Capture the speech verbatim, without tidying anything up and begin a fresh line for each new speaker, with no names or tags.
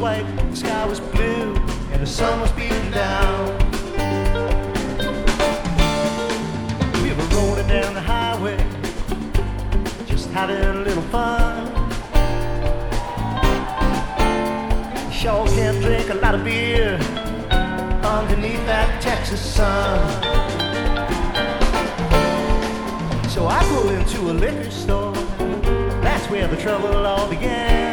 white, the sky was blue, and the sun was beating down. We were rolling down the highway, just having a little fun. Sure can't drink a lot of beer underneath that Texas sun. So I pulled into a liquor store, that's where the trouble all began.